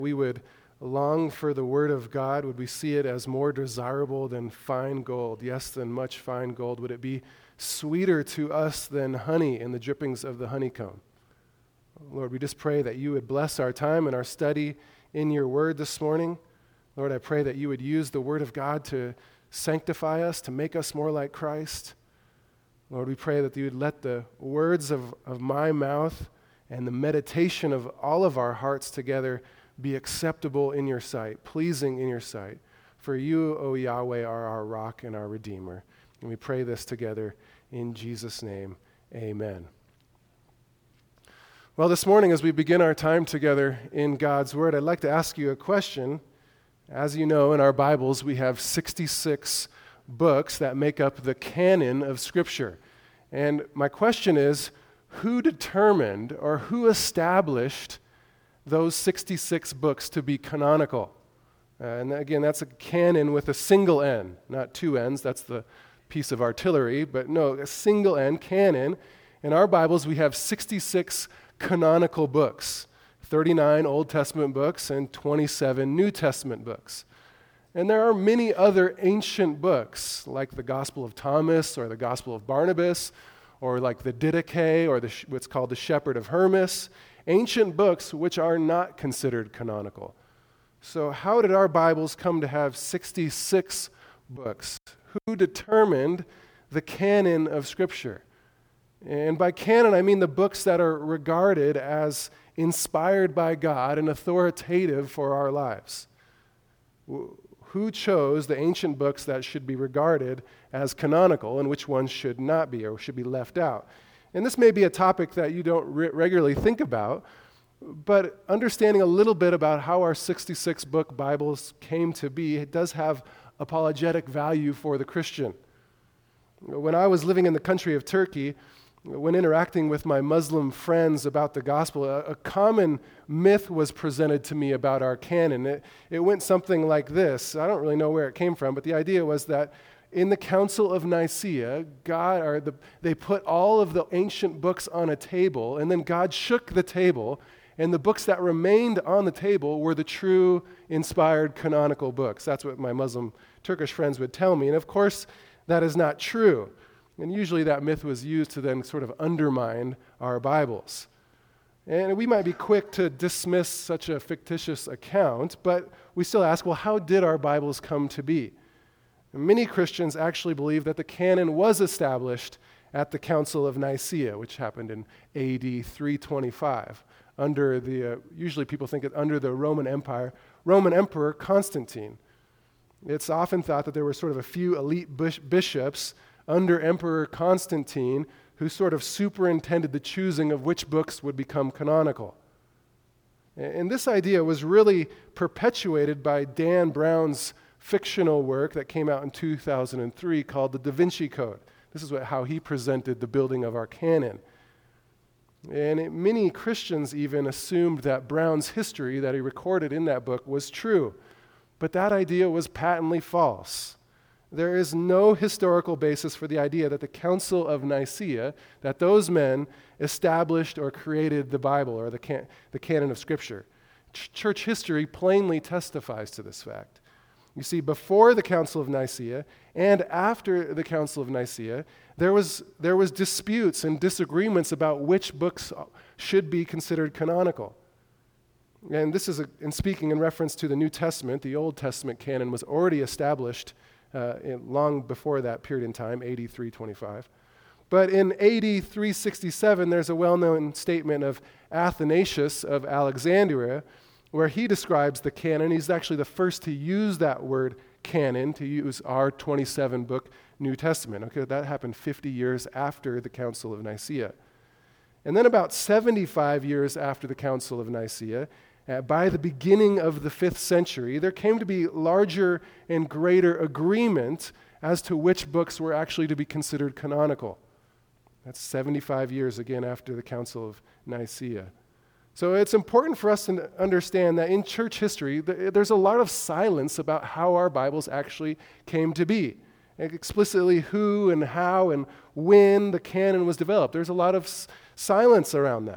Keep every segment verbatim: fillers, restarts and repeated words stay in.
we would long for the Word of God? Would we see it as more desirable than fine gold? Yes, than much fine gold. Would it be sweeter to us than honey in the drippings of the honeycomb? Lord, we just pray that you would bless our time and our study in your Word this morning. Lord, I pray that you would use the Word of God to sanctify us, to make us more like Christ. Lord, we pray that you would let the words of, of my mouth and the meditation of all of our hearts together be acceptable in your sight, pleasing in your sight. For you, O Yahweh, are our rock and our Redeemer. And we pray this together in Jesus' name. Amen. Well, this morning, as we begin our time together in God's Word, I'd like to ask you a question. As you know, in our Bibles, we have sixty-six books that make up the canon of Scripture. And my question is, who determined or who established those sixty-six books to be canonical? Uh, and again, that's a canon with a single N, not two N's. That's the piece of artillery. But no, a single N, canon. In our Bibles, we have sixty-six canonical books, thirty-nine Old Testament books and twenty-seven New Testament books. And there are many other ancient books, like the Gospel of Thomas or the Gospel of Barnabas, or like the Didache, or the, what's called the Shepherd of Hermas, ancient books which are not considered canonical. So how did our Bibles come to have sixty-six books? Who determined the canon of Scripture? And by canon, I mean the books that are regarded as inspired by God and authoritative for our lives. Who chose the ancient books that should be regarded as canonical and which ones should not be or should be left out? And this may be a topic that you don't re- regularly think about, but understanding a little bit about how our sixty-six book Bibles came to be, it does have apologetic value for the Christian. When I was living in the country of Turkey, when interacting with my Muslim friends about the gospel, a, a common myth was presented to me about our canon. It, it went something like this. I don't really know where it came from, but the idea was that in the Council of Nicaea, God, or the, they put all of the ancient books on a table, and then God shook the table, and the books that remained on the table were the true, inspired, canonical books. That's what my Muslim Turkish friends would tell me. And of course, that is not true. And usually that myth was used to then sort of undermine our Bibles. And we might be quick to dismiss such a fictitious account, but we still ask, well, how did our Bibles come to be? And many Christians actually believe that the canon was established at the Council of Nicaea, which happened in A D three twenty-five, under the, uh, usually people think it under the Roman Empire, Roman Emperor Constantine. It's often thought that there were sort of a few elite bish- bishops under Emperor Constantine who sort of superintended the choosing of which books would become canonical. And this idea was really perpetuated by Dan Brown's fictional work that came out in two thousand three called The Da Vinci Code. This is what, how he presented the building of our canon. And it, many Christians even assumed that Brown's history that he recorded in that book was true. But that idea was patently false. There is no historical basis for the idea that the Council of Nicaea, that those men established or created the Bible or the, can- the canon of Scripture. Ch- church history plainly testifies to this fact. You see, before the Council of Nicaea and after the Council of Nicaea, there was, there was disputes and disagreements about which books should be considered canonical. And this is a, in speaking in reference to the New Testament. The Old Testament canon was already established Uh, in, long before that period in time, A D three twenty-five. But in A D three sixty-seven, there's a well-known statement of Athanasius of Alexandria where he describes the canon. He's actually the first to use that word canon, to use our twenty-seven book New Testament. Okay, that happened fifty years after the Council of Nicaea. And then about seventy-five years after the Council of Nicaea, Uh, by the beginning of the fifth century, there came to be larger and greater agreement as to which books were actually to be considered canonical. That's seventy-five years again after the Council of Nicaea. So it's important for us to understand that in church history, th- there's a lot of silence about how our Bibles actually came to be. Explicitly who and how and when the canon was developed. There's a lot of s- silence around that.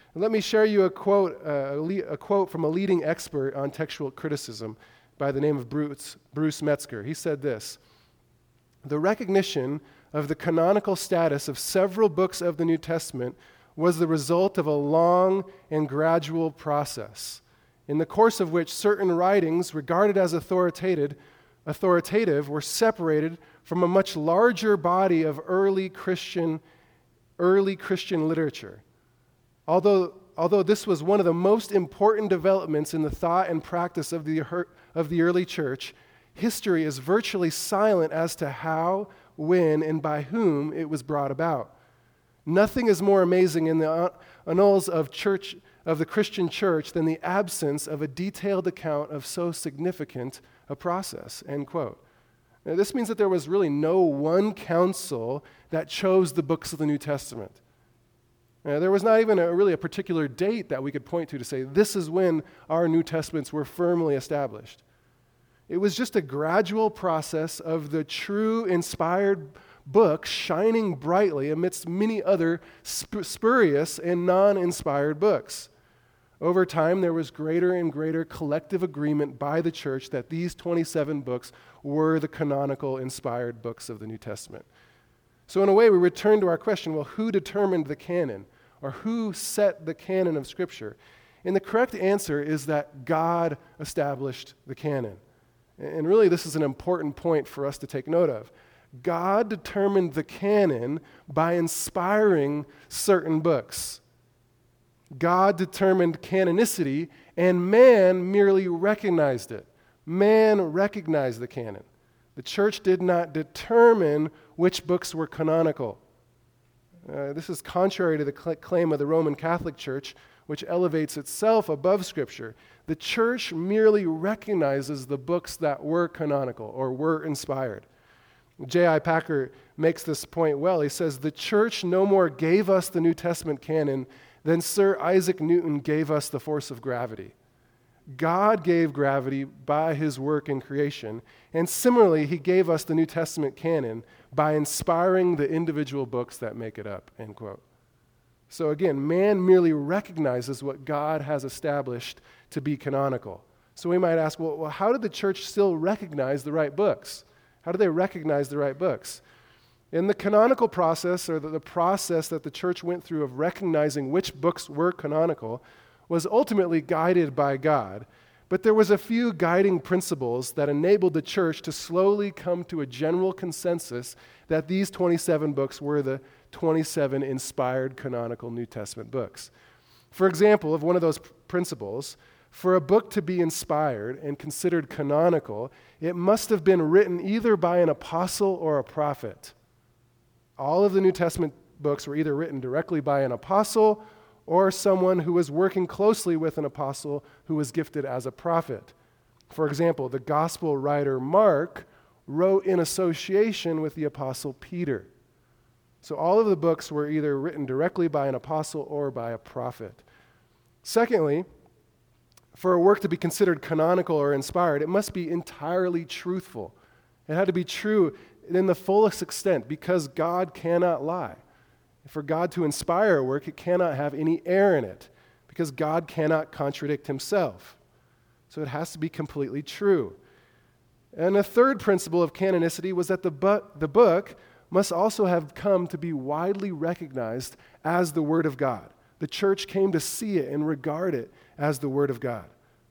Let me share you a quote, uh, a, le- a quote from a leading expert on textual criticism by the name of Bruce, Bruce Metzger. He said this: "The recognition of the canonical status of several books of the New Testament was the result of a long and gradual process, in the course of which certain writings regarded as authoritative, authoritative were separated from a much larger body of early Christian, early Christian literature. Although, although this was one of the most important developments in the thought and practice of the, of the early church, history is virtually silent as to how, when, and by whom it was brought about. Nothing is more amazing in the annals of church of the Christian church than the absence of a detailed account of so significant a process," end quote. Now, this means that there was really no one council that chose the books of the New Testament. Now, there was not even a, really a particular date that we could point to to say, this is when our New Testaments were firmly established. It was just a gradual process of the true inspired book shining brightly amidst many other sp- spurious and non-inspired books. Over time, there was greater and greater collective agreement by the church that these twenty-seven books were the canonical, inspired books of the New Testament. So in a way, we return to our question, well, who determined the canon? Or who set the canon of Scripture? And the correct answer is that God established the canon. And really, this is an important point for us to take note of. God determined the canon by inspiring certain books. God determined canonicity, and man merely recognized it. Man recognized the canon. The church did not determine which books were canonical. Uh, this is contrary to the cl- claim of the Roman Catholic Church, which elevates itself above Scripture. The church merely recognizes the books that were canonical or were inspired. J I Packer makes this point well. He says, "The church no more gave us the New Testament canon than Sir Isaac Newton gave us the force of gravity. God gave gravity by his work in creation, and similarly, he gave us the New Testament canon by inspiring the individual books that make it up," end quote. So again, man merely recognizes what God has established to be canonical. So we might ask, well, well how did the church still recognize the right books? How do they recognize the right books? In the canonical process, or the, the process that the church went through of recognizing which books were canonical, was ultimately guided by God. But there was a few guiding principles that enabled the church to slowly come to a general consensus that these twenty-seven books were the twenty-seven inspired canonical New Testament books. For example, of one of those pr- principles, for a book to be inspired and considered canonical, it must have been written either by an apostle or a prophet. All of the New Testament books were either written directly by an apostle or someone who was working closely with an apostle who was gifted as a prophet. For example, the gospel writer Mark wrote in association with the apostle Peter. So all of the books were either written directly by an apostle or by a prophet. Secondly, for a work to be considered canonical or inspired, it must be entirely truthful. It had to be true in the fullest extent, because God cannot lie. For God to inspire a work, it cannot have any error in it, because God cannot contradict himself. So it has to be completely true. And a third principle of canonicity was that the, bu- the book must also have come to be widely recognized as the Word of God. The church came to see it and regard it as the Word of God.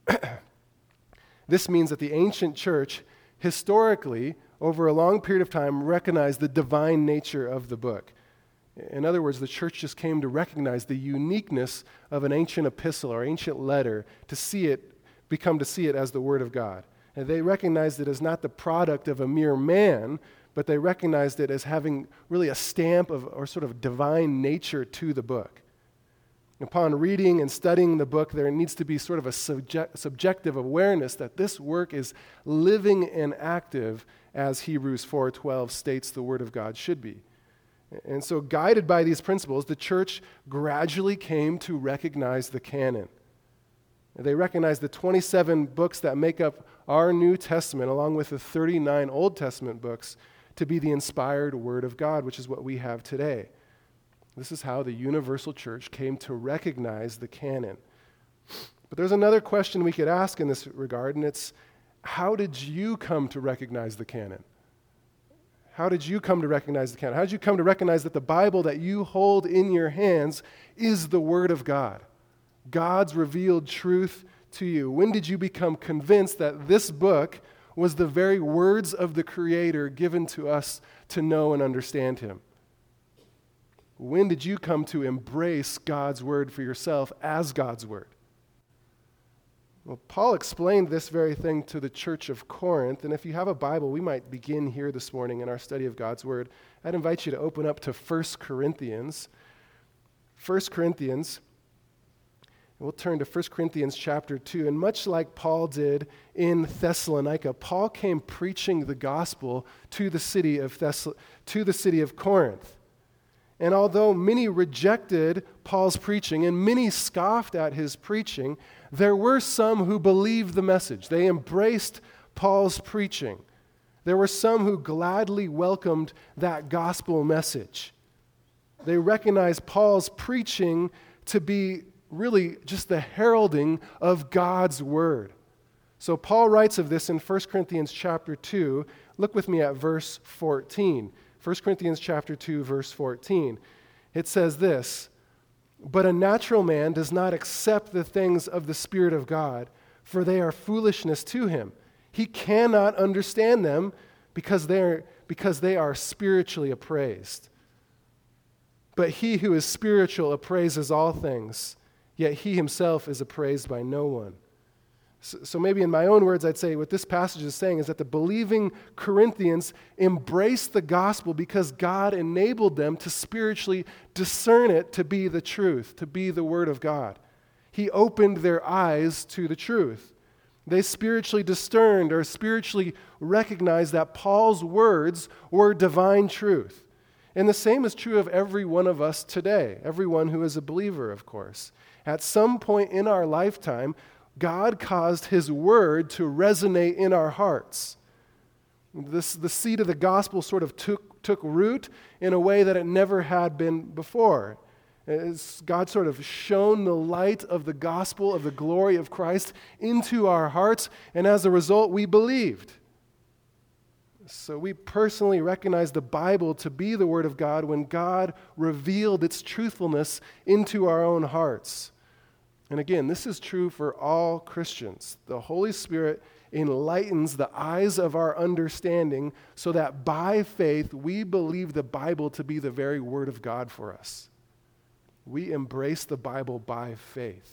This means that the ancient church, historically, over a long period of time, recognized the divine nature of the book. In other words, the church just came to recognize the uniqueness of an ancient epistle or ancient letter, to see it, become to see it as the Word of God. And they recognized it as not the product of a mere man, but they recognized it as having really a stamp of or sort of divine nature to the book. Upon reading and studying the book, there needs to be sort of a subject, subjective awareness that this work is living and active, as Hebrews four twelve states the Word of God should be. And so, guided by these principles, the church gradually came to recognize the canon. They recognized the twenty-seven books that make up our New Testament, along with the thirty-nine Old Testament books, to be the inspired Word of God, which is what we have today. This is how the universal church came to recognize the canon. But there's another question we could ask in this regard, and it's, how did you come to recognize the canon? How did you come to recognize the canon? How did you come to recognize that the Bible that you hold in your hands is the Word of God, God's revealed truth to you? When did you become convinced that this book was the very words of the Creator given to us to know and understand Him? When did you come to embrace God's Word for yourself as God's Word? Well, Paul explained this very thing to the church of Corinth, and if you have a Bible, we might begin here this morning in our study of God's Word. I'd invite you to open up to First Corinthians. First Corinthians, we'll turn to First Corinthians chapter two, and much like Paul did in Thessalonica, Paul came preaching the gospel to the city of Thess- to the city of Corinth. And although many rejected Paul's preaching and many scoffed at his preaching, there were some who believed the message. They embraced Paul's preaching. There were some who gladly welcomed that gospel message. They recognized Paul's preaching to be really just the heralding of God's word. So Paul writes of this in First Corinthians chapter two. Look with me at verse fourteen. First Corinthians chapter two, verse fourteen. It says this, "But a natural man does not accept the things of the Spirit of God, for they are foolishness to him. He cannot understand them because they are, because they are spiritually appraised. But he who is spiritual appraises all things, yet he himself is appraised by no one." So, so maybe in my own words, I'd say what this passage is saying is that the believing Corinthians embraced the gospel because God enabled them to spiritually discern it to be the truth, to be the word of God. He opened their eyes to the truth. They spiritually discerned or spiritually recognized that Paul's words were divine truth. And the same is true of every one of us today, everyone who is a believer, of course. At some point in our lifetime, God caused His word to resonate in our hearts. This, the seed of the gospel sort of took, took root in a way that it never had been before. It's, God sort of shone the light of the gospel, of the glory of Christ into our hearts, and as a result, we believed. So we personally recognize the Bible to be the Word of God when God revealed its truthfulness into our own hearts. And again, this is true for all Christians. The Holy Spirit enlightens the eyes of our understanding so that by faith we believe the Bible to be the very Word of God for us. We embrace the Bible by faith.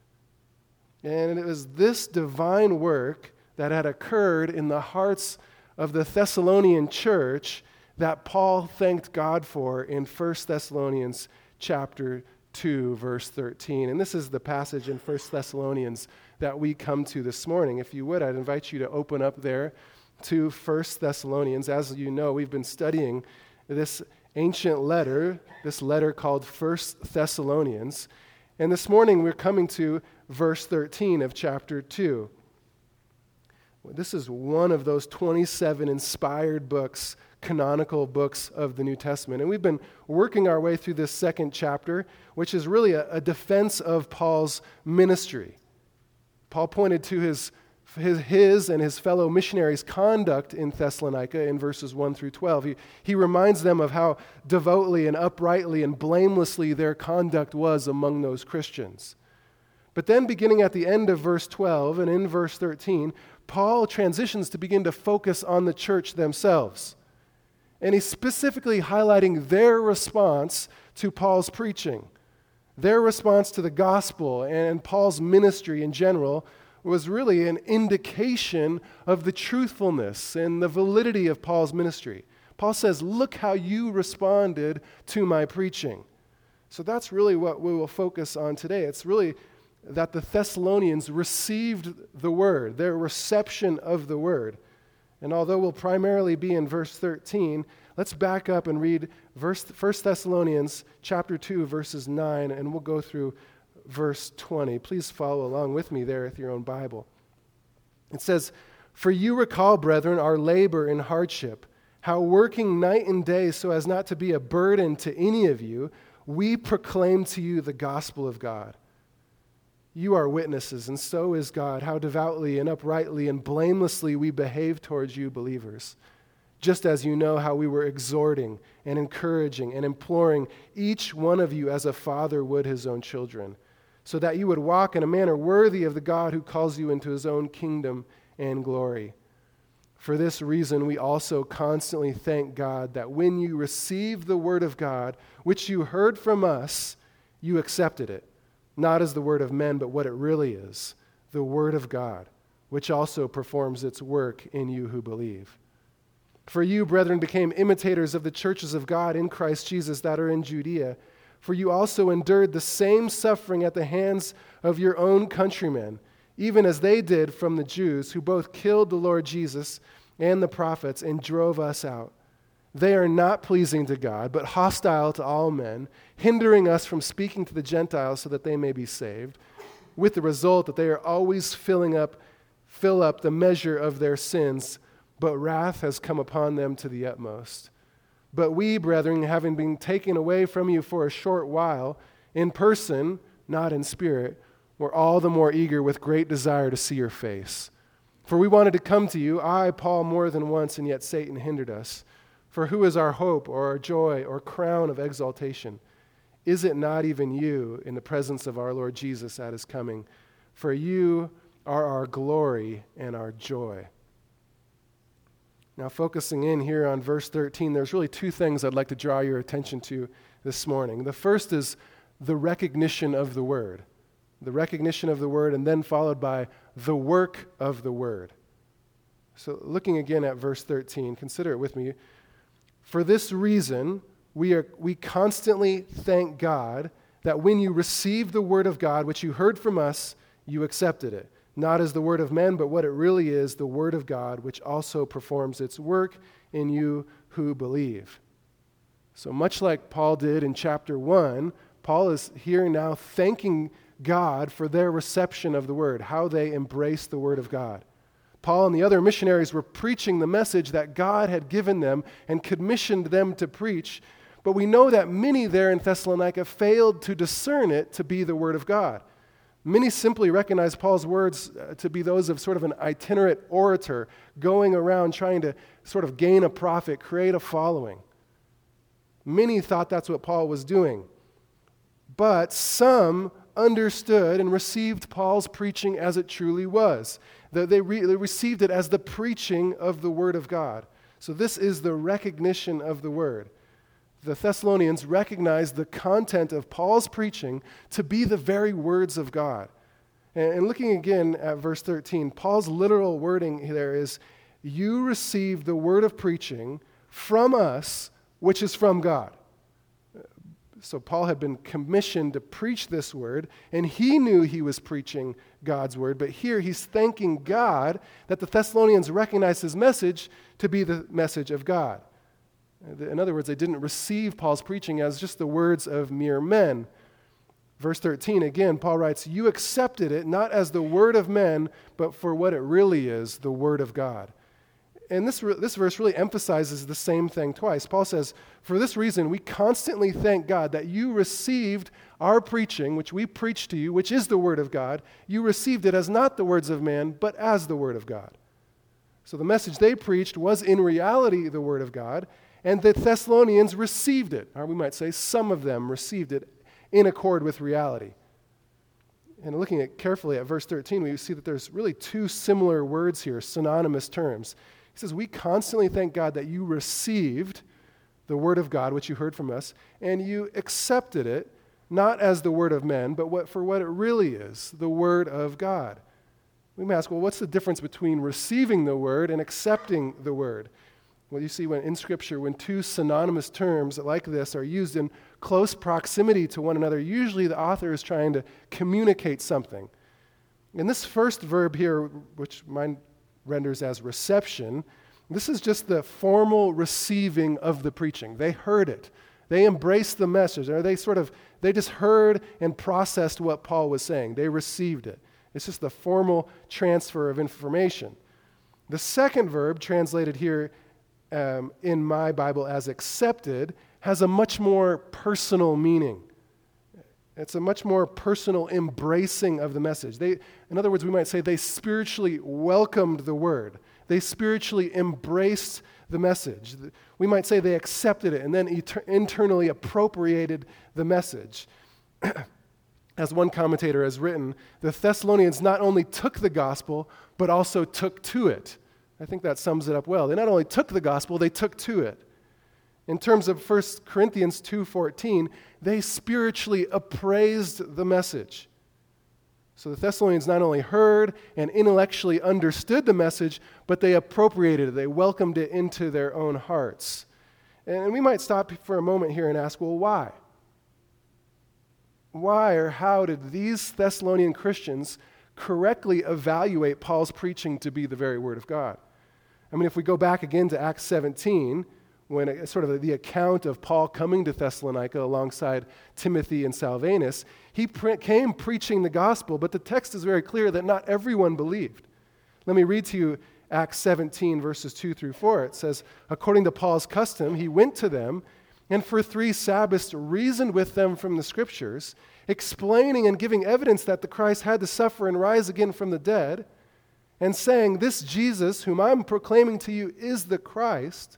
And it was this divine work that had occurred in the hearts of the Thessalonian church that Paul thanked God for in First Thessalonians chapter two, verse thirteen. And this is the passage in First Thessalonians that we come to this morning. If you would, I'd invite you to open up there to First Thessalonians. As you know, we've been studying this ancient letter, this letter called First Thessalonians. And this morning we're coming to verse thirteen of chapter two. This is one of those twenty-seven inspired books, canonical books of the New Testament. And we've been working our way through this second chapter, which is really a, a defense of Paul's ministry. Paul pointed to his, his, his and his fellow missionaries' conduct in Thessalonica in verses one through twelve. He, he reminds them of how devoutly and uprightly and blamelessly their conduct was among those Christians. But then beginning at the end of verse twelve and in verse thirteen, Paul transitions to begin to focus on the church themselves. And he's specifically highlighting their response to Paul's preaching. Their response to the gospel and Paul's ministry in general was really an indication of the truthfulness and the validity of Paul's ministry. Paul says, look how you responded to my preaching. So that's really what we will focus on today. It's really that the Thessalonians received the word, their reception of the word. And although we'll primarily be in verse thirteen, let's back up and read verse, First Thessalonians chapter two, verses nine, and we'll go through verse twenty. Please follow along with me there with your own Bible. It says, "For you recall, brethren, our labor and hardship, how working night and day so as not to be a burden to any of you, we proclaim to you the gospel of God. You are witnesses, and so is God, how devoutly and uprightly and blamelessly we behave towards you believers, just as you know how we were exhorting and encouraging and imploring each one of you as a father would his own children, so that you would walk in a manner worthy of the God who calls you into his own kingdom and glory. For this reason, we also constantly thank God that when you received the word of God, which you heard from us, you accepted it, not as the word of men, but what it really is, the word of God, which also performs its work in you who believe. For you, brethren, became imitators of the churches of God in Christ Jesus that are in Judea, for you also endured the same suffering at the hands of your own countrymen, even as they did from the Jews, who both killed the Lord Jesus and the prophets and drove us out. They are not pleasing to God, but hostile to all men, hindering us from speaking to the Gentiles so that they may be saved, with the result that they are always filling up, fill up the measure of their sins, but wrath has come upon them to the utmost. But we, brethren, having been taken away from you for a short while, in person, not in spirit, were all the more eager with great desire to see your face. For we wanted to come to you, I, Paul, more than once, and yet Satan hindered us. For who is our hope or our joy or crown of exaltation? Is it not even you in the presence of our Lord Jesus at his coming? For you are our glory and our joy. Now, focusing in here on verse thirteen, there's really two things I'd like to draw your attention to this morning. The first is the recognition of the word. The recognition of the word, and then followed by the work of the word. So looking again at verse thirteen, consider it with me. For this reason, we are we constantly thank God that when you received the word of God, which you heard from us, you accepted it. Not as the word of men, but what it really is, the word of God, which also performs its work in you who believe. So much like Paul did in chapter one, Paul is here now thanking God for their reception of the word, how they embraced the word of God. Paul and the other missionaries were preaching the message that God had given them and commissioned them to preach, but we know that many there in Thessalonica failed to discern it to be the word of God. Many simply recognize Paul's words to be those of sort of an itinerant orator going around trying to sort of gain a profit, create a following. Many thought that's what Paul was doing. But some understood and received Paul's preaching as it truly was. They, re- they received it as the preaching of the word of God. So this is the recognition of the word. The Thessalonians recognized the content of Paul's preaching to be the very words of God. And, and looking again at verse thirteen, Paul's literal wording there is, you received the word of preaching from us, which is from God. So Paul had been commissioned to preach this word, and he knew he was preaching God's word, but here he's thanking God that the Thessalonians recognized his message to be the message of God. In other words, they didn't receive Paul's preaching as just the words of mere men. Verse thirteen, again, Paul writes, you accepted it not as the word of men, but for what it really is, the word of God. And this, this verse really emphasizes the same thing twice. Paul says, for this reason, we constantly thank God that you received our preaching, which we preached to you, which is the word of God. You received it as not the words of man, but as the word of God. So the message they preached was in reality the word of God, and the Thessalonians received it, or we might say some of them received it in accord with reality. And looking at carefully at verse thirteen, we see that there's really two similar words here, synonymous terms. He says, we constantly thank God that you received the word of God, which you heard from us, and you accepted it, not as the word of men, but what, for what it really is, the word of God. We may ask, well, what's the difference between receiving the word and accepting the word? Well, you see, when in Scripture, when two synonymous terms like this are used in close proximity to one another, usually the author is trying to communicate something. In this first verb here, which mine renders as reception, this is just the formal receiving of the preaching. They heard it. They embraced the message, or they sort of, they just heard and processed what Paul was saying. They received it. It's just the formal transfer of information. The second verb, translated here um, in my Bible as accepted, has a much more personal meaning. It's a much more personal embracing of the message. They, in other words, we might say they spiritually welcomed the word. They spiritually embraced the message. We might say they accepted it and then et- internally appropriated the message. As one commentator has written, the Thessalonians not only took the gospel, but also took to it. I think that sums it up well. They not only took the gospel, they took to it. In terms of First Corinthians two fourteen, they spiritually appraised the message. So the Thessalonians not only heard and intellectually understood the message, but they appropriated it. They welcomed it into their own hearts. And we might stop for a moment here and ask, well, why? Why or how did these Thessalonian Christians correctly evaluate Paul's preaching to be the very Word of God? I mean, if we go back again to Acts seventeen, when it, sort of the account of Paul coming to Thessalonica alongside Timothy and Silvanus, he pre- came preaching the gospel, but the text is very clear that not everyone believed. Let me read to you Acts seventeen, verses two through four. It says, according to Paul's custom, he went to them and for three Sabbaths reasoned with them from the Scriptures, explaining and giving evidence that the Christ had to suffer and rise again from the dead, and saying, this Jesus, whom I'm proclaiming to you, is the Christ.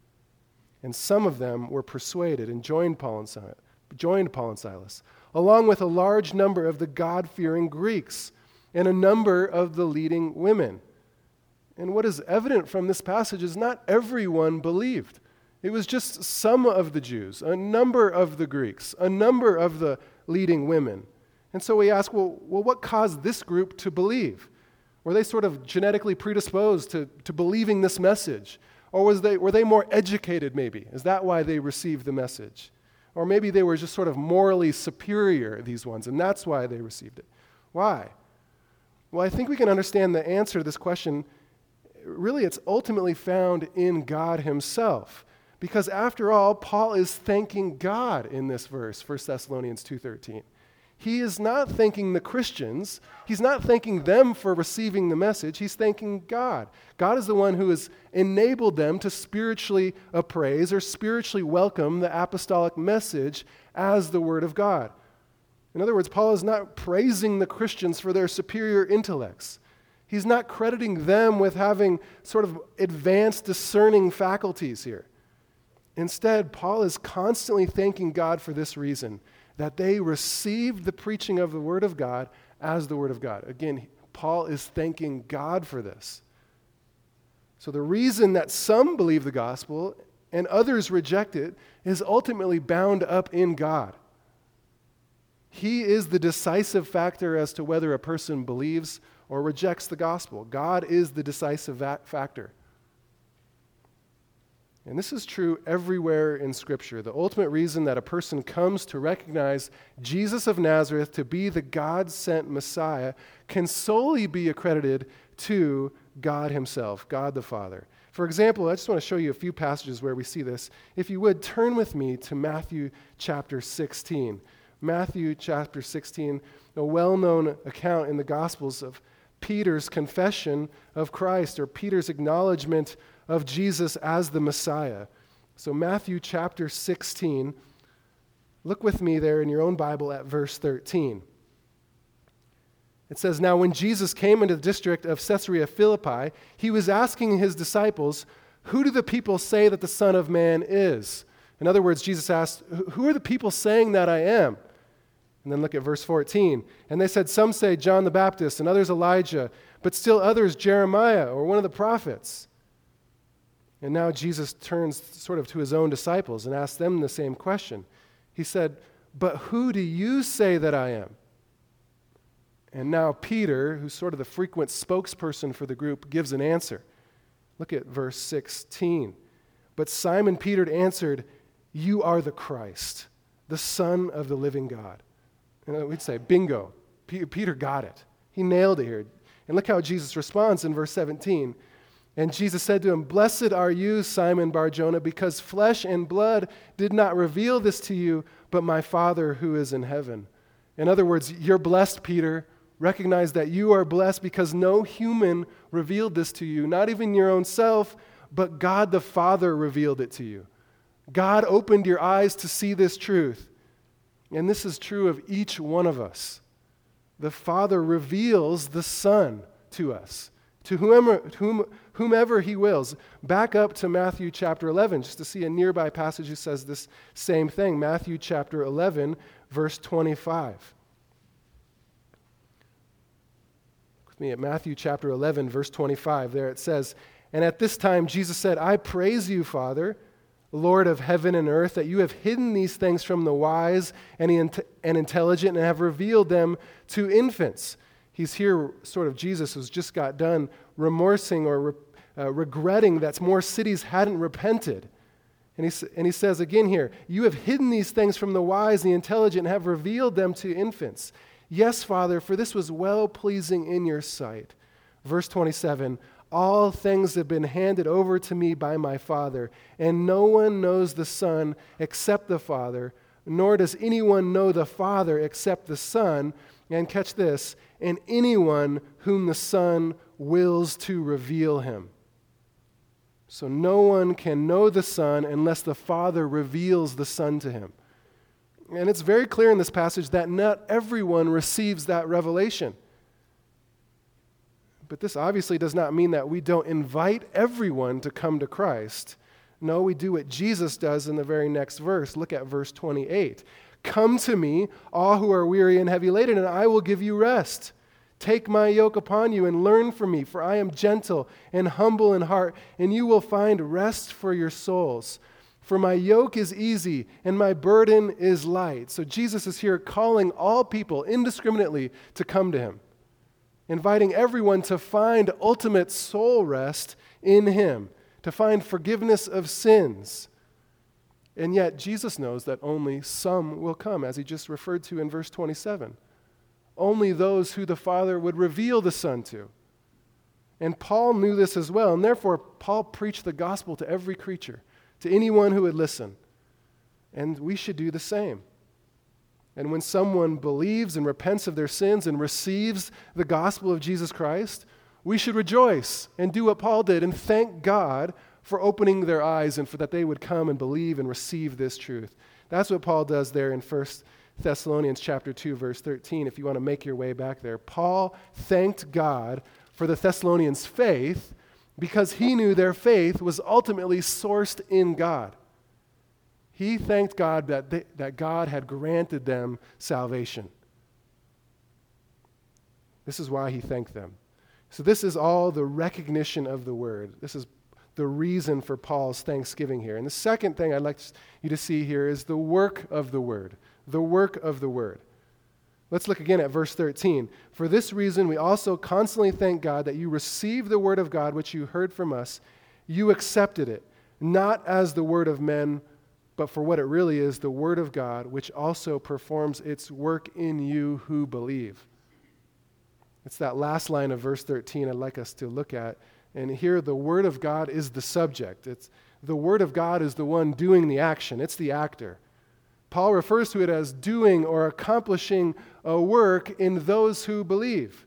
And some of them were persuaded and joined Paul and Silas, joined Paul and Silas, along with a large number of the God-fearing Greeks and a number of the leading women. And what is evident from this passage is not everyone believed. It was just some of the Jews, a number of the Greeks, a number of the leading women. And so we ask, well, well what caused this group to believe? Were they sort of genetically predisposed to, to believing this message? Or was they, were they more educated maybe? Is that why they received the message? Or maybe they were just sort of morally superior, these ones, and that's why they received it. Why? Well, I think we can understand the answer to this question. Really, it's ultimately found in God himself. Because after all, Paul is thanking God in this verse, First Thessalonians two thirteen. He is not thanking the Christians. He's not thanking them for receiving the message. He's thanking God. God is the one who has enabled them to spiritually appraise or spiritually welcome the apostolic message as the Word of God. In other words, Paul is not praising the Christians for their superior intellects. He's not crediting them with having sort of advanced discerning faculties here. Instead, Paul is constantly thanking God for this reason, that they received the preaching of the Word of God as the Word of God. Again, Paul is thanking God for this. So the reason that some believe the gospel and others reject it is ultimately bound up in God. He is the decisive factor as to whether a person believes or rejects the gospel. God is the decisive va- factor. And this is true everywhere in Scripture. The ultimate reason that a person comes to recognize Jesus of Nazareth to be the God-sent Messiah can solely be accredited to God himself, God the Father. For example, I just want to show you a few passages where we see this. If you would, turn with me to Matthew chapter sixteen. Matthew chapter sixteen, a well-known account in the Gospels of Peter's confession of Christ, or Peter's acknowledgement of Jesus as the Messiah. So Matthew chapter sixteen, look with me there in your own Bible at verse thirteen. It says, now when Jesus came into the district of Caesarea Philippi, he was asking his disciples, who do the people say that the Son of Man is? In other words, Jesus asked, who are the people saying that I am? And then look at verse fourteen. And they said, some say John the Baptist, and others Elijah, but still others Jeremiah, or one of the prophets. And now Jesus turns sort of to his own disciples and asks them the same question. He said, but who do you say that I am? And now Peter, who's sort of the frequent spokesperson for the group, gives an answer. Look at verse sixteen. But Simon Peter answered, you are the Christ, the Son of the living God. And we'd say, bingo, P- Peter got it. He nailed it here. And look how Jesus responds in verse seventeen. And Jesus said to him, blessed are you, Simon Bar-Jonah, because flesh and blood did not reveal this to you, but my Father who is in heaven. In other words, you're blessed, Peter. Recognize that you are blessed because no human revealed this to you, not even your own self, but God the Father revealed it to you. God opened your eyes to see this truth. And this is true of each one of us. The Father reveals the Son to us, to whomever, whom, whomever he wills. Back up to Matthew chapter eleven, just to see a nearby passage that says this same thing. Matthew chapter eleven, verse twenty-five. With me at Matthew chapter eleven, verse twenty-five. There it says, "And at this time Jesus said, I praise you, Father, Lord of heaven and earth, that you have hidden these things from the wise and, the, and intelligent and have revealed them to infants." He's here, sort of Jesus who's just got done remorsing or re, uh, regretting that more cities hadn't repented. And he, and he says again here, "You have hidden these things from the wise and the intelligent and have revealed them to infants. Yes, Father, for this was well-pleasing in your sight." Verse twenty-seven, "All things have been handed over to me by my Father, and no one knows the Son except the Father, nor does anyone know the Father except the Son, and catch this, and anyone whom the Son wills to reveal him." So no one can know the Son unless the Father reveals the Son to him. And it's very clear in this passage that not everyone receives that revelation. But this obviously does not mean that we don't invite everyone to come to Christ. No, we do what Jesus does in the very next verse. Look at verse twenty-eight. "Come to me, all who are weary and heavy laden, and I will give you rest. Take my yoke upon you and learn from me, for I am gentle and humble in heart, and you will find rest for your souls. For my yoke is easy and my burden is light." So Jesus is here calling all people indiscriminately to come to him, inviting everyone to find ultimate soul rest in him, to find forgiveness of sins. And yet Jesus knows that only some will come, as he just referred to in verse twenty-seven. Only those who the Father would reveal the Son to. And Paul knew this as well, and therefore Paul preached the gospel to every creature, to anyone who would listen. And we should do the same. And when someone believes and repents of their sins and receives the gospel of Jesus Christ, we should rejoice and do what Paul did and thank God for opening their eyes and for that they would come and believe and receive this truth. That's what Paul does there in First Thessalonians chapter two, verse thirteen, if you want to make your way back there. Paul thanked God for the Thessalonians' faith because he knew their faith was ultimately sourced in God. He thanked God that, they, that God had granted them salvation. This is why he thanked them. So this is all the recognition of the word. This is the reason for Paul's thanksgiving here. And the second thing I'd like you to see here is the work of the word. The work of the word. Let's look again at verse thirteen. "For this reason we also constantly thank God that you received the word of God which you heard from us. You accepted it, not as the word of men, but for what it really is, the word of God, which also performs its work in you who believe." It's that last line of verse thirteen I'd like us to look at. And here the word of God is the subject. It's the word of God is the one doing the action. It's the actor. Paul refers to it as doing or accomplishing a work in those who believe.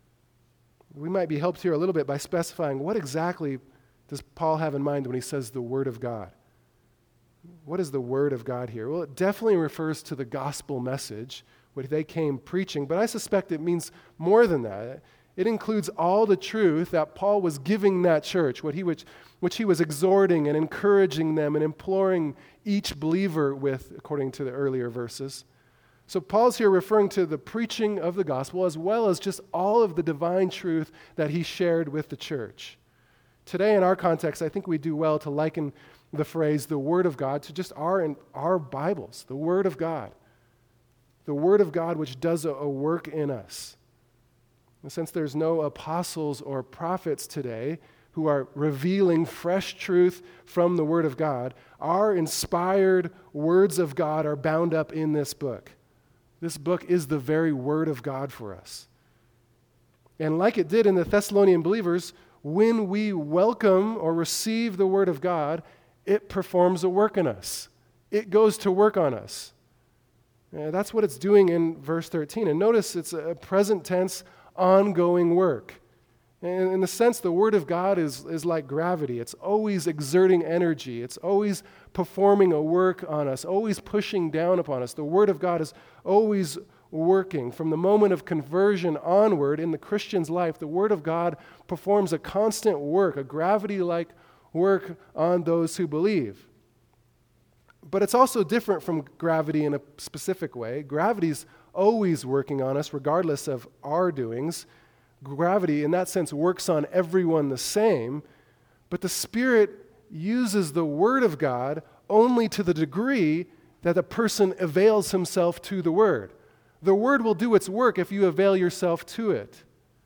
We might be helped here a little bit by specifying what exactly does Paul have in mind when he says the word of God. What is the word of God here? Well, it definitely refers to the gospel message, what they came preaching, but I suspect it means more than that. It includes all the truth that Paul was giving that church, what he which, which he was exhorting and encouraging them and imploring each believer with, according to the earlier verses. So Paul's here referring to the preaching of the gospel as well as just all of the divine truth that he shared with the church. Today in our context, I think we do well to liken the phrase, the Word of God, to just our, our Bibles, the Word of God. The Word of God which does a, a work in us. And since there's no apostles or prophets today who are revealing fresh truth from the Word of God, our inspired words of God are bound up in this book. This book is the very Word of God for us. And like it did in the Thessalonian believers, when we welcome or receive the Word of God, it performs a work in us. It goes to work on us. And that's what it's doing in verse thirteen. And notice it's a present tense, ongoing work. And in a sense, the Word of God is, is like gravity. It's always exerting energy. It's always performing a work on us, always pushing down upon us. The Word of God is always working. From the moment of conversion onward in the Christian's life, the Word of God performs a constant work, a gravity-like work on those who believe. But it's also different from gravity in a specific way. Gravity's always working on us, regardless of our doings. Gravity, in that sense, works on everyone the same, but the Spirit uses the Word of God only to the degree that the person avails himself to the Word. The Word will do its work if you avail yourself to it.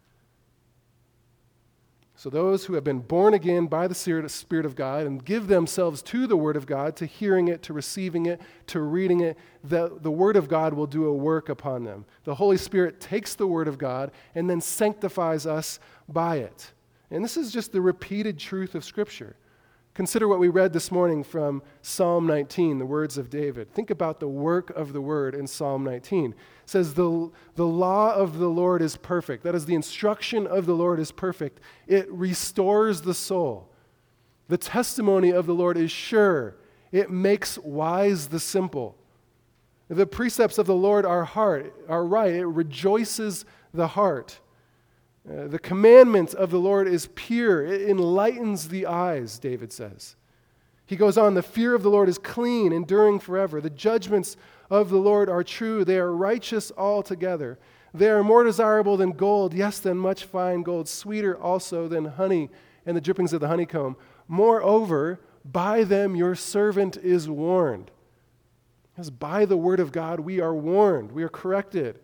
So those who have been born again by the Spirit of God and give themselves to the Word of God, to hearing it, to receiving it, to reading it, the, the Word of God will do a work upon them. The Holy Spirit takes the Word of God and then sanctifies us by it. And this is just the repeated truth of Scripture. Consider what we read this morning from Psalm nineteen, the words of David. Think about the work of the Word in Psalm nineteen. It says, the, the law of the Lord is perfect. That is, the instruction of the Lord is perfect. It restores the soul. The testimony of the Lord is sure. It makes wise the simple. The precepts of the Lord are heart, are right. It rejoices the heart. Uh, the commandment of the Lord is pure. It enlightens the eyes, David says. He goes on, the fear of the Lord is clean, enduring forever. The judgments of the Lord are true. They are righteous altogether. They are more desirable than gold, yes, than much fine gold, sweeter also than honey and the drippings of the honeycomb. Moreover, by them your servant is warned. Because by the word of God we are warned, we are corrected.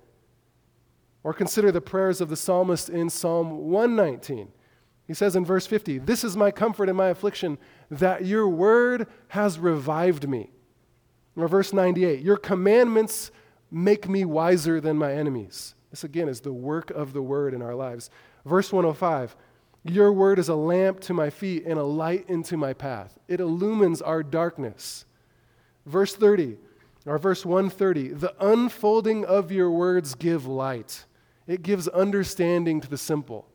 Or consider the prayers of the psalmist in Psalm one nineteen. He says in verse fifty, "This is my comfort in my affliction, that your word has revived me." Or verse ninety-eight, "Your commandments make me wiser than my enemies." This again is the work of the word in our lives. Verse one oh five, "Your word is a lamp to my feet and a light into my path." It illumines our darkness. Verse thirty, or verse one thirty, "The unfolding of your words give light." It gives understanding to the simple.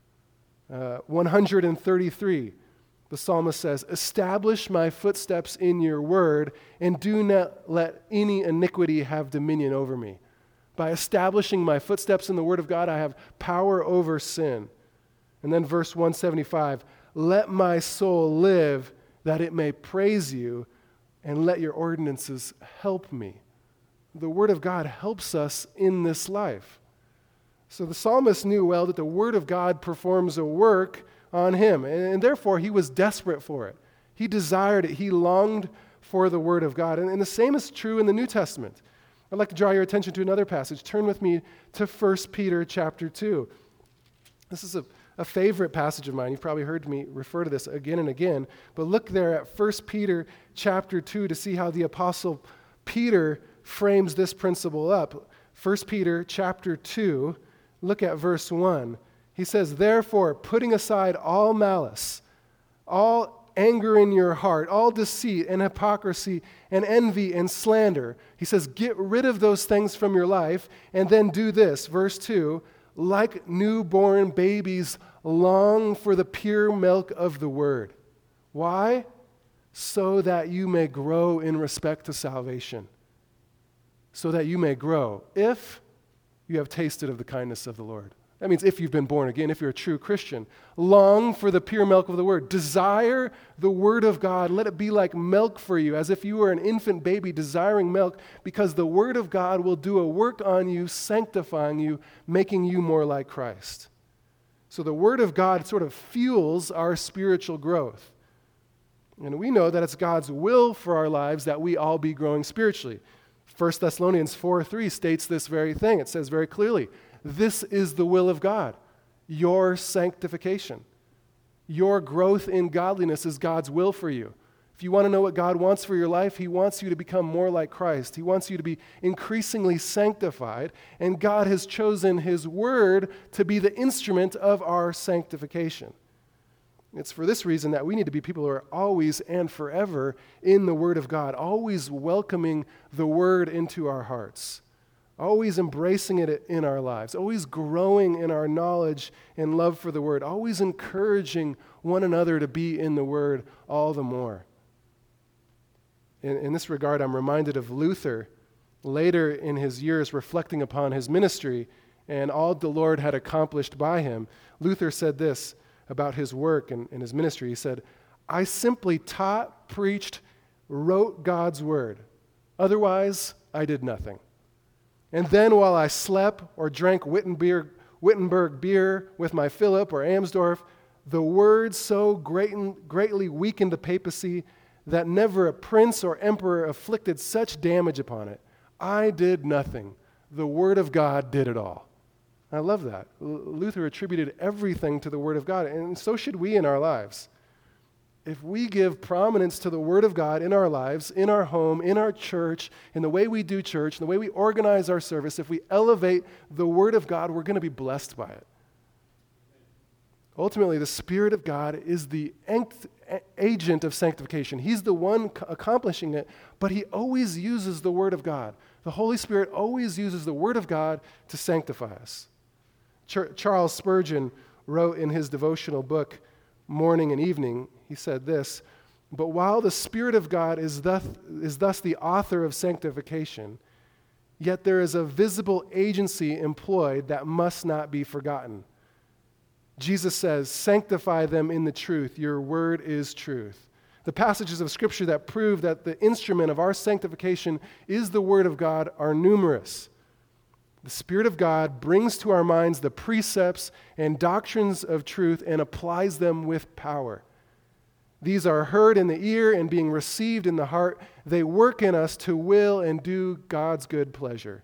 Uh, one thirty-three, the psalmist says, "Establish my footsteps in your word, and do not let any iniquity have dominion over me." By establishing my footsteps in the word of God, I have power over sin. And then verse one seventy-five, "Let my soul live, that it may praise you, and let your ordinances help me." The word of God helps us in this life. So the psalmist knew well that the word of God performs a work on him, and, and therefore he was desperate for it. He desired it. He longed for the word of God. And, and the same is true in the New Testament. I'd like to draw your attention to another passage. Turn with me to First Peter chapter two. This is a, a favorite passage of mine. You've probably heard me refer to this again and again. But look there at First Peter chapter two to see how the Apostle Peter frames this principle up. First Peter chapter two, look at verse one. He says, "Therefore, putting aside all malice, all anger in your heart, all deceit and hypocrisy and envy and slander," he says, "get rid of those things from your life, and then do this," verse two, "like newborn babies, long for the pure milk of the word." Why? "So that you may grow in respect to salvation." So that you may grow, if you have tasted of the kindness of the Lord. That means if you've been born again, if you're a true Christian. Long for the pure milk of the word. Desire the word of God. Let it be like milk for you, as if you were an infant baby desiring milk, because the word of God will do a work on you, sanctifying you, making you more like Christ. So the word of God sort of fuels our spiritual growth. And we know that it's God's will for our lives that we all be growing spiritually. First Thessalonians four three states this very thing. It says very clearly, this is the will of God, your sanctification. Your growth in godliness is God's will for you. If you want to know what God wants for your life, He wants you to become more like Christ. He wants you to be increasingly sanctified, and God has chosen His Word to be the instrument of our sanctification. It's for this reason that we need to be people who are always and forever in the Word of God, always welcoming the Word into our hearts, always embracing it in our lives, always growing in our knowledge and love for the Word, always encouraging one another to be in the Word all the more. In, in this regard, I'm reminded of Luther later in his years reflecting upon his ministry and all the Lord had accomplished by him. Luther said this about his work and, and his ministry. He said, "I simply taught, preached, wrote God's Word. Otherwise, I did nothing. And then while I slept or drank Wittenberg, Wittenberg beer with my Philip or Amsdorf, the Word so great, greatly weakened the papacy that never a prince or emperor afflicted such damage upon it. I did nothing. The Word of God did it all." I love that. Luther attributed everything to the Word of God, and so should we in our lives. If we give prominence to the Word of God in our lives, in our home, in our church, in the way we do church, in the way we organize our service, if we elevate the Word of God, we're going to be blessed by it. Ultimately, the Spirit of God is the agent of sanctification. He's the one accomplishing it, but He always uses the Word of God. The Holy Spirit always uses the Word of God to sanctify us. Ch- Charles Spurgeon wrote in his devotional book, Morning and Evening, he said this, "But while the Spirit of God is thus, is thus the author of sanctification, yet there is a visible agency employed that must not be forgotten. Jesus says, 'Sanctify them in the truth. Your word is truth.' The passages of Scripture that prove that the instrument of our sanctification is the Word of God are numerous. The Spirit of God brings to our minds the precepts and doctrines of truth and applies them with power. These are heard in the ear and being received in the heart. They work in us to will and do God's good pleasure.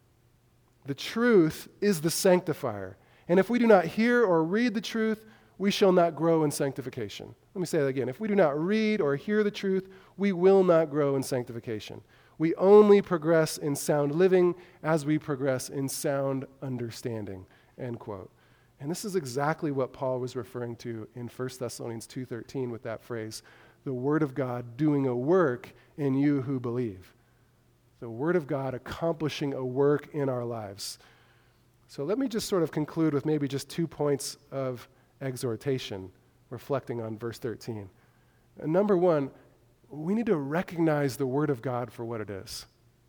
The truth is the sanctifier. And if we do not hear or read the truth, we shall not grow in sanctification." Let me say that again. If we do not read or hear the truth, we will not grow in sanctification. We only progress in sound living as we progress in sound understanding, end quote. And this is exactly what Paul was referring to in First Thessalonians two thirteen with that phrase, the Word of God doing a work in you who believe. The Word of God accomplishing a work in our lives. So let me just sort of conclude with maybe just two points of exhortation, reflecting on verse thirteen. And number one, we need to recognize the Word of God for what it is.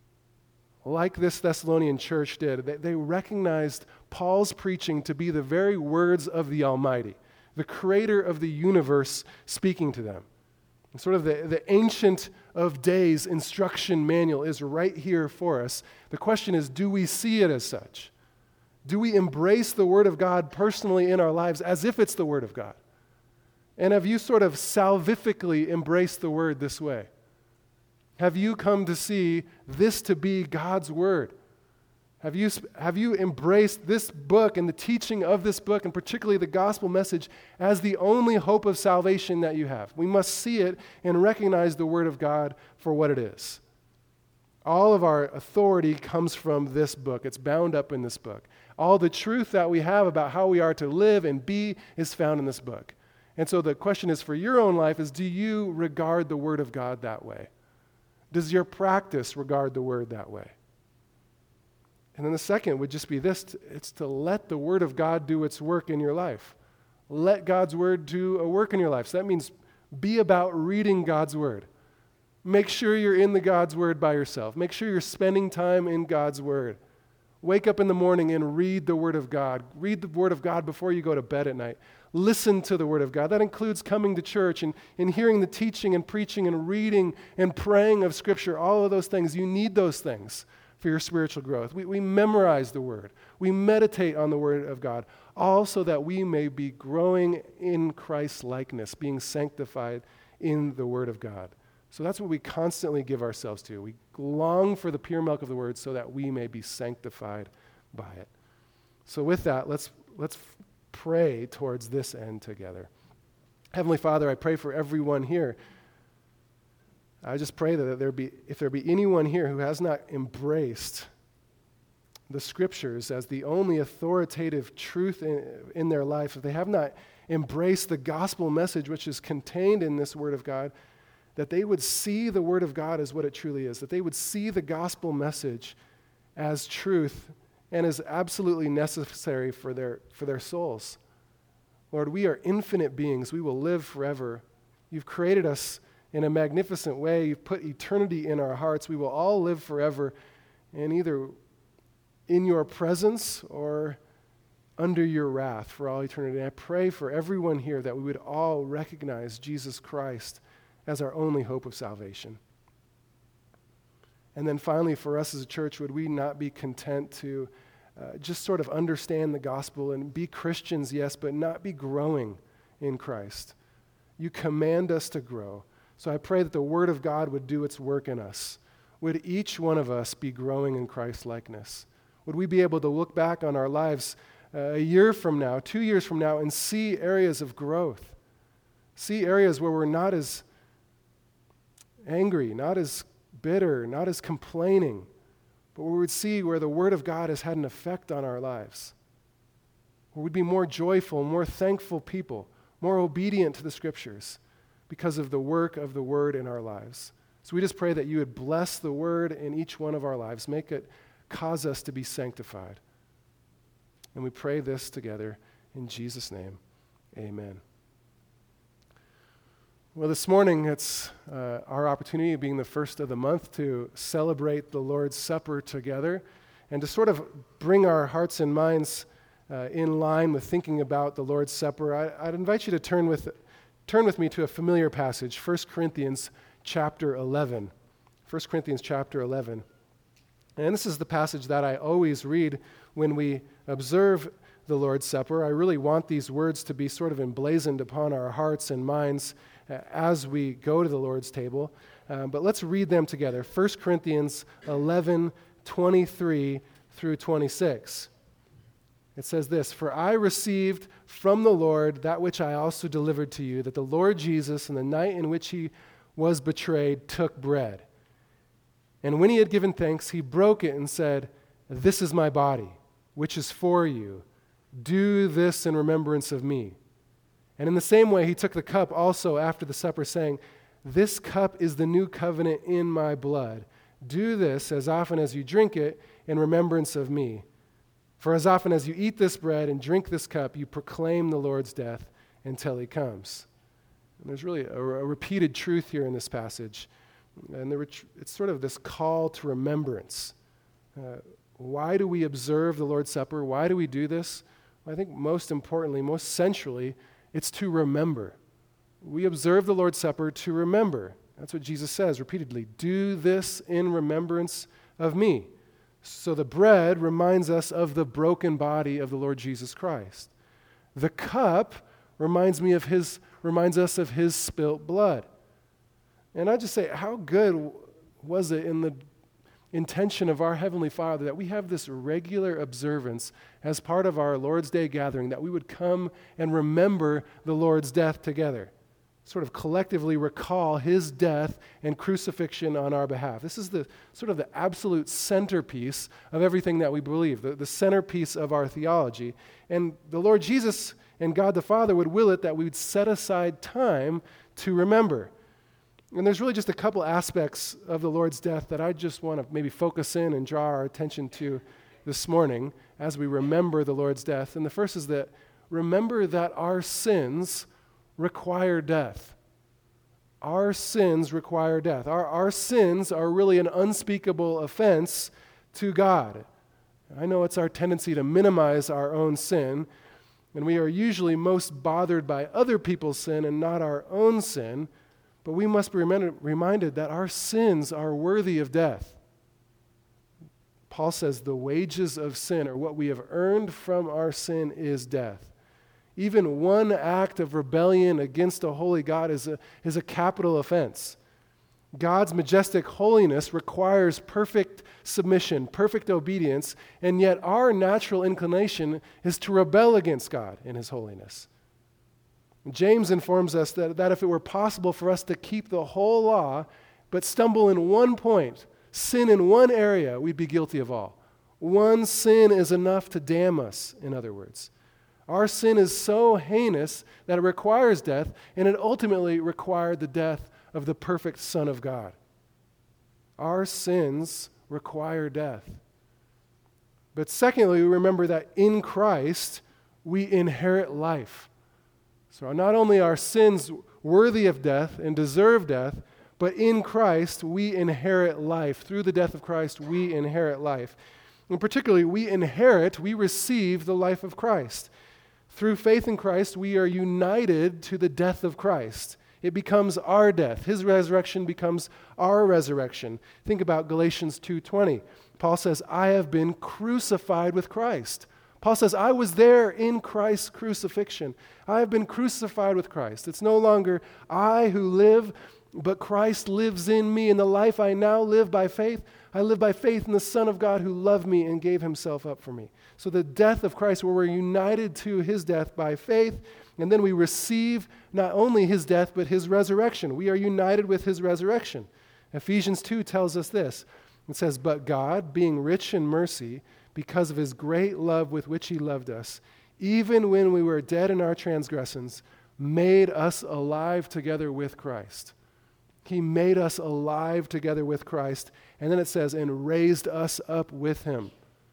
Like this Thessalonian church did, they, they recognized Paul's preaching to be the very words of the Almighty, the creator of the universe speaking to them. And sort of the, the Ancient of Days instruction manual is right here for us. The question is, do we see it as such? Do we embrace the Word of God personally in our lives as if it's the Word of God? And have you sort of salvifically embraced the Word this way? Have you come to see this to be God's Word? Have you, have you embraced this book and the teaching of this book, and particularly the gospel message, as the only hope of salvation that you have? We must see it and recognize the Word of God for what it is. All of our authority comes from this book. It's bound up in this book. All the truth that we have about how we are to live and be is found in this book. And so the question is for your own life is, do you regard the Word of God that way? Does your practice regard the Word that way? And then the second would just be this, it's to let the Word of God do its work in your life. Let God's Word do a work in your life. So that means be about reading God's Word. Make sure you're in the God's Word by yourself. Make sure you're spending time in God's Word. Wake up in the morning and read the Word of God. Read the Word of God before you go to bed at night. Listen to the Word of God. That includes coming to church and, and hearing the teaching and preaching and reading and praying of Scripture. All of those things. You need those things for your spiritual growth. We, we memorize the Word. We meditate on the Word of God, all so that we may be growing in Christ's likeness, being sanctified in the Word of God. So that's what we constantly give ourselves to. We long for the pure milk of the Word so that we may be sanctified by it. So with that, let's let's pray towards this end together. Heavenly Father, I pray for everyone here. I just pray that there be, if there be anyone here who has not embraced the Scriptures as the only authoritative truth in, in their life, if they have not embraced the gospel message which is contained in this Word of God, that they would see the Word of God as what it truly is, that they would see the gospel message as truth and is absolutely necessary for their, for their souls. Lord, we are infinite beings. We will live forever. You've created us in a magnificent way. You've put eternity in our hearts. We will all live forever, and either in your presence or under your wrath for all eternity. And I pray for everyone here that we would all recognize Jesus Christ as our only hope of salvation. And then finally, for us as a church, would we not be content to uh, just sort of understand the gospel and be Christians, yes, but not be growing in Christ? You command us to grow. So I pray that the Word of God would do its work in us. Would each one of us be growing in Christ's likeness? Would we be able to look back on our lives uh, a year from now, two years from now, and see areas of growth? See areas where we're not as angry, not as bitter, not as complaining, but we would see where the Word of God has had an effect on our lives. Where we'd be more joyful, more thankful people, more obedient to the Scriptures because of the work of the Word in our lives. So we just pray that you would bless the Word in each one of our lives, make it cause us to be sanctified. And we pray this together in Jesus' name. Amen. Well, this morning, it's uh, our opportunity, being the first of the month, to celebrate the Lord's Supper together and to sort of bring our hearts and minds uh, in line with thinking about the Lord's Supper. I, I'd invite you to turn with, turn with me to a familiar passage, First Corinthians chapter eleven. First Corinthians chapter eleven. And this is the passage that I always read when we observe the Lord's Supper. I really want these words to be sort of emblazoned upon our hearts and minds as we go to the Lord's table. Um, but let's read them together. First Corinthians eleven, twenty-three through twenty-six. It says this, "For I received from the Lord that which I also delivered to you, that the Lord Jesus, in the night in which he was betrayed, took bread. And when he had given thanks, he broke it and said, 'This is my body, which is for you. Do this in remembrance of me.' And in the same way, he took the cup also after the supper, saying, 'This cup is the new covenant in my blood. Do this as often as you drink it in remembrance of me. For as often as you eat this bread and drink this cup, you proclaim the Lord's death until he comes.'" And there's really a, a repeated truth here in this passage. And there, it's sort of this call to remembrance. Uh, why do we observe the Lord's Supper? Why do we do this? Well, I think most importantly, most centrally, it's to remember. We observe the Lord's Supper to remember. That's what Jesus says repeatedly. Do this in remembrance of me. So the bread reminds us of the broken body of the Lord Jesus Christ. The cup reminds me of his, reminds us of his spilt blood. And I just say, how good was it in the intention of our Heavenly Father that we have this regular observance as part of our Lord's Day gathering, that we would come and remember the Lord's death together, sort of collectively recall his death and crucifixion on our behalf. This is the sort of the absolute centerpiece of everything that we believe, the, the centerpiece of our theology. And the Lord Jesus and God the Father would will it that we would set aside time to remember. And there's really just a couple aspects of the Lord's death that I just want to maybe focus in and draw our attention to this morning as we remember the Lord's death. And the first is that remember that our sins require death. Our sins require death. Our, our sins are really an unspeakable offense to God. I know it's our tendency to minimize our own sin, and we are usually most bothered by other people's sin and not our own sin. But we must be reminded that our sins are worthy of death. Paul says the wages of sin, or what we have earned from our sin, is death. Even one act of rebellion against a holy God is a, is a capital offense. God's majestic holiness requires perfect submission, perfect obedience, and yet our natural inclination is to rebel against God in his holiness. James informs us that, that if it were possible for us to keep the whole law, but stumble in one point, sin in one area, we'd be guilty of all. One sin is enough to damn us, in other words. Our sin is so heinous that it requires death, and it ultimately required the death of the perfect Son of God. Our sins require death. But secondly, we remember that in Christ, we inherit life. So not only are sins worthy of death and deserve death, but in Christ, we inherit life. Through the death of Christ, we inherit life. And particularly, we inherit, we receive the life of Christ. Through faith in Christ, we are united to the death of Christ. It becomes our death. His resurrection becomes our resurrection. Think about Galatians two twenty. Paul says, I have been crucified with Christ. Paul says, I was there in Christ's crucifixion. I have been crucified with Christ. It's no longer I who live, but Christ lives in me. In the life I now live by faith, I live by faith in the Son of God who loved me and gave himself up for me. So the death of Christ, where we're united to his death by faith, and then we receive not only his death, but his resurrection. We are united with his resurrection. Ephesians two tells us this. It says, but God, being rich in mercy, because of his great love with which he loved us, even when we were dead in our transgressions, made us alive together with Christ. He made us alive together with Christ. And then it says, and raised us up with him.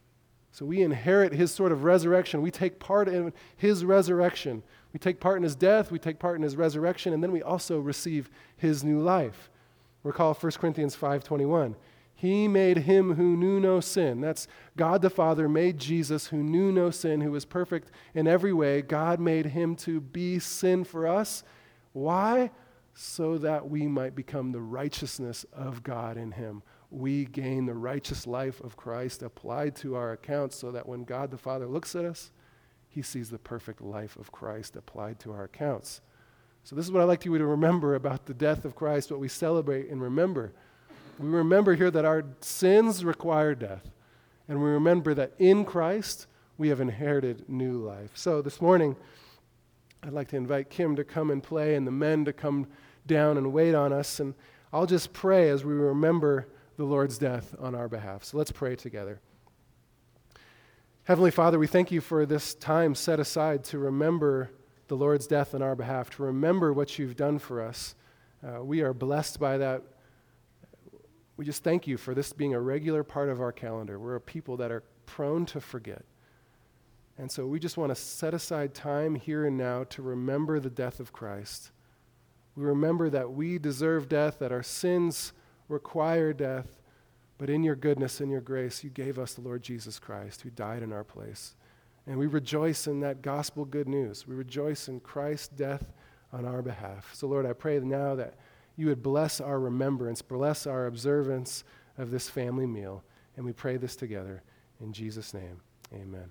So we inherit his sort of resurrection. We take part in his resurrection. We take part in his death. We take part in his resurrection. And then we also receive his new life. Recall First Corinthians five twenty-one. He made him who knew no sin. That's God the Father made Jesus who knew no sin, who was perfect in every way. God made him to be sin for us. Why? So that we might become the righteousness of God in him. We gain the righteous life of Christ applied to our accounts so that when God the Father looks at us, he sees the perfect life of Christ applied to our accounts. So this is what I'd like you to remember about the death of Christ, what we celebrate and remember. We remember here that our sins require death. And we remember that in Christ, we have inherited new life. So this morning, I'd like to invite Kim to come and play and the men to come down and wait on us. And I'll just pray as we remember the Lord's death on our behalf. So let's pray together. Heavenly Father, we thank you for this time set aside to remember the Lord's death on our behalf, to remember what you've done for us. Uh, we are blessed by that. We just thank you for this being a regular part of our calendar. We're a people that are prone to forget. And so we just want to set aside time here and now to remember the death of Christ. We remember that we deserve death, that our sins require death, but in your goodness and your grace, you gave us the Lord Jesus Christ, who died in our place. And we rejoice in that gospel good news. We rejoice in Christ's death on our behalf. So Lord, I pray now that you would bless our remembrance, bless our observance of this family meal. And we pray this together in Jesus' name. Amen.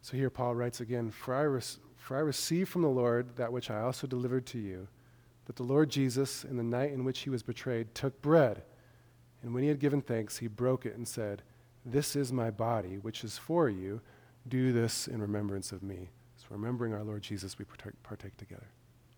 So here Paul writes again, for I, res- for I received from the Lord that which I also delivered to you, that the Lord Jesus, in the night in which he was betrayed, took bread, and when he had given thanks, he broke it and said, this is my body, which is for you. Do this in remembrance of me. So remembering our Lord Jesus, we partake, partake together.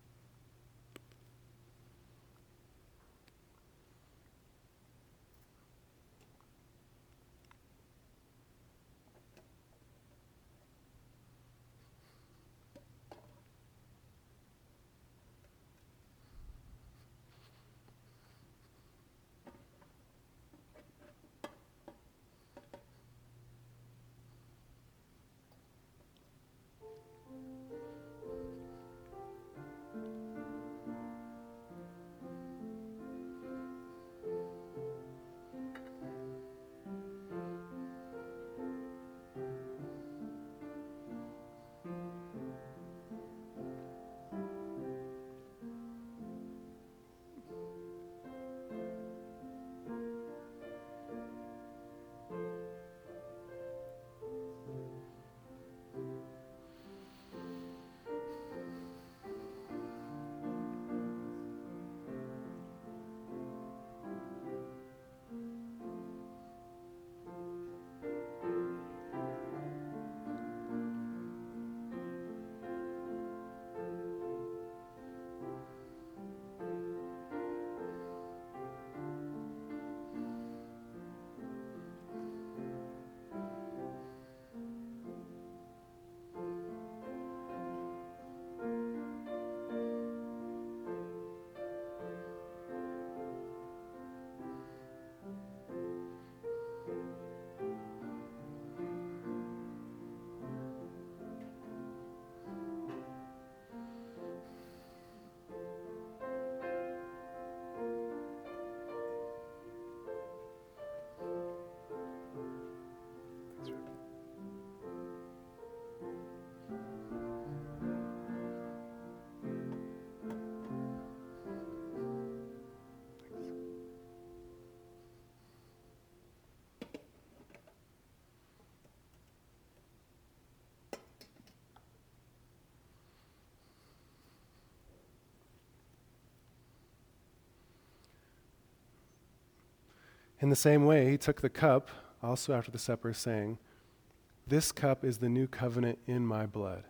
In the same way, he took the cup, also after the supper, saying, this cup is the new covenant in my blood.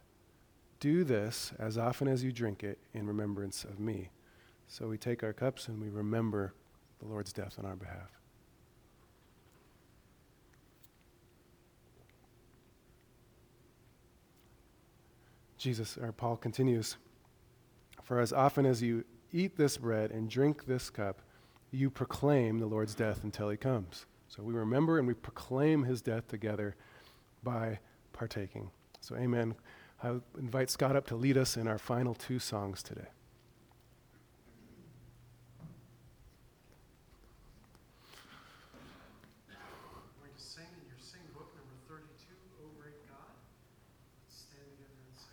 Do this as often as you drink it in remembrance of me. So we take our cups and we remember the Lord's death on our behalf. Jesus, or Paul continues, for as often as you eat this bread and drink this cup, you proclaim the Lord's death until he comes. So we remember and we proclaim his death together by partaking. So amen. I invite Scott up to lead us in our final two songs today. We're going to sing in your sing book, number thirty-two, O Great God. Let's stand together and sing.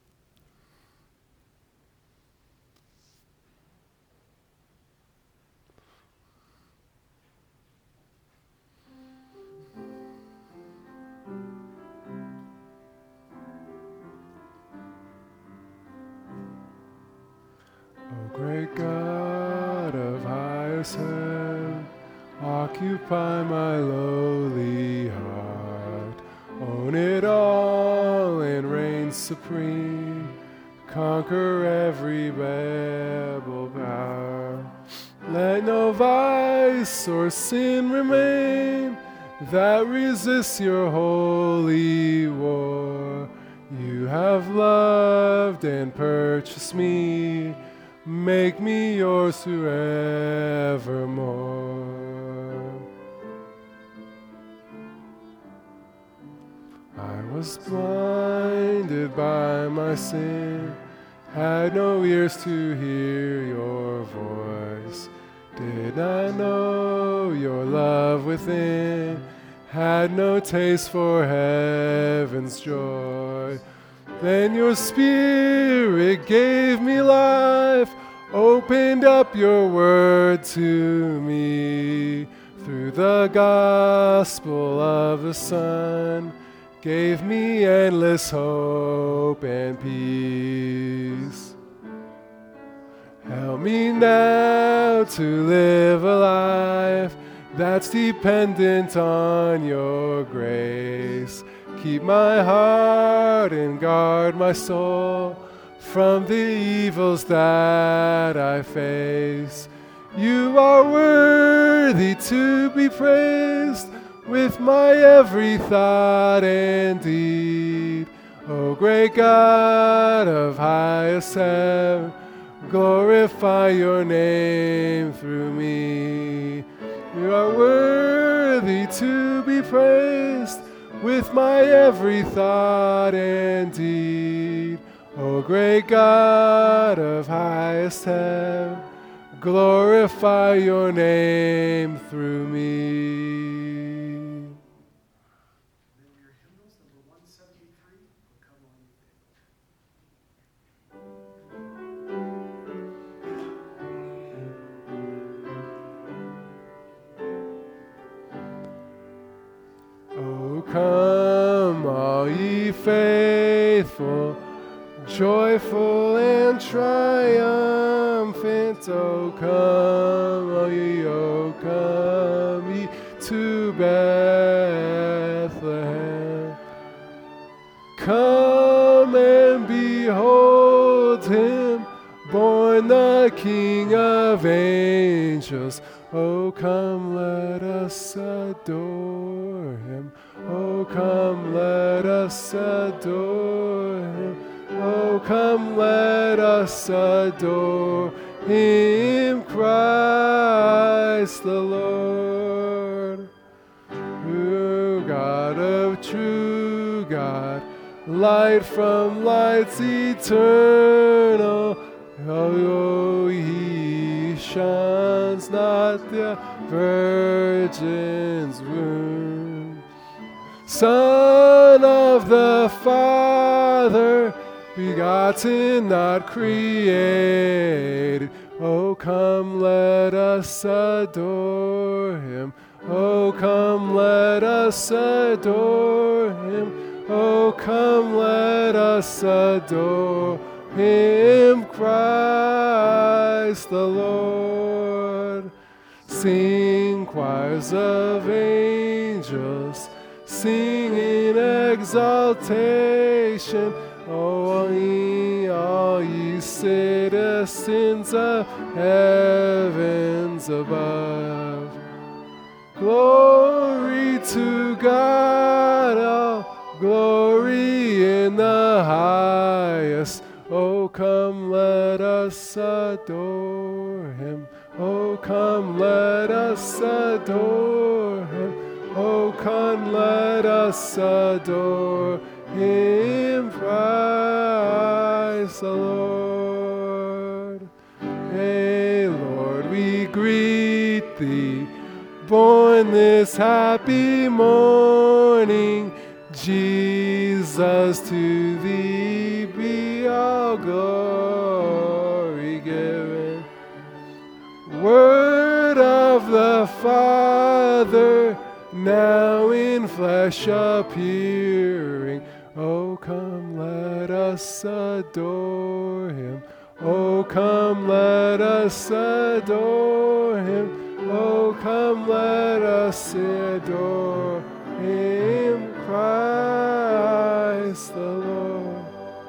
O great God of highest heaven, occupy my lowly heart. Own it all and reign supreme. Conquer every rebel power. Let no vice or sin remain that resists your holy war. You have loved and purchased me. Make me yours forevermore. I was blinded by my sin, had no ears to hear your voice, did not know your love within, had no taste for heaven's joy. Then your Spirit gave me life, opened up your word to me. Through the gospel of the Son, gave me endless hope and peace. Help me now to live a life that's dependent on your grace. Keep my heart and guard my soul from the evils that I face. You are worthy to be praised with my every thought and deed. O great God of highest heaven, glorify your name through me. You are worthy to be praised with my every thought and deed. O great God of highest heaven, glorify your name through me. Then your hymnals, number one seventy-three, will come on you. O come, all ye faithful, joyful and triumphant. O come, all ye, O come ye to Bethlehem. Come and behold him, born the King of angels. Oh, come, let us adore him. Oh, come, let us adore him. Oh, come, let us adore him, Christ the Lord. O God of true God, light from lights eternal, oh, he shines not the virgin's womb. Son of the Father, begotten, not created. Oh, come, let us adore him. Oh, come, let us adore him. Oh, come, let us adore him, Christ the Lord. Sing choirs of angels, sing in exaltation. Oh, all ye, all ye citizens of heavens above. Glory to God, all glory in the highest. Oh, come, let us adore him. Oh, come, let us adore him. Oh, come, let us adore him, Christ the Lord. Hey, Lord, we greet thee, born this happy morning. Jesus, to thee be all glory given. Word of the Father, now in flesh appearing. Oh, come, let us adore him. Oh, come, let us adore him. Oh, come, let us adore him, Christ the Lord.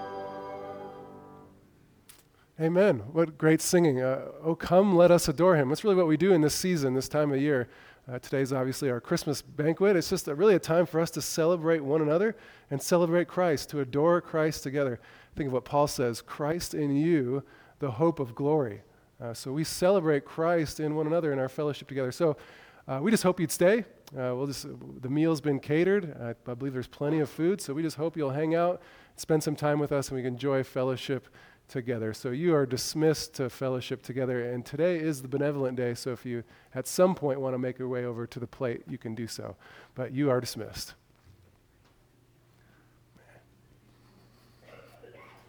Amen. What great singing. Uh, oh, come, let us adore him. That's really what we do in this season, this time of year. Uh, today's obviously our Christmas banquet. It's just a, really a time for us to celebrate one another and celebrate Christ, to adore Christ together. Think of what Paul says, Christ in you, the hope of glory. Uh, so we celebrate Christ in one another in our fellowship together. So uh, we just hope you'd stay. Uh, we'll just the meal's been catered. I, I believe there's plenty of food. So we just hope you'll hang out, spend some time with us, and we can enjoy fellowship together. So you are dismissed to fellowship together. And today is the benevolent day. So if you at some point want to make your way over to the plate, you can do so. But you are dismissed.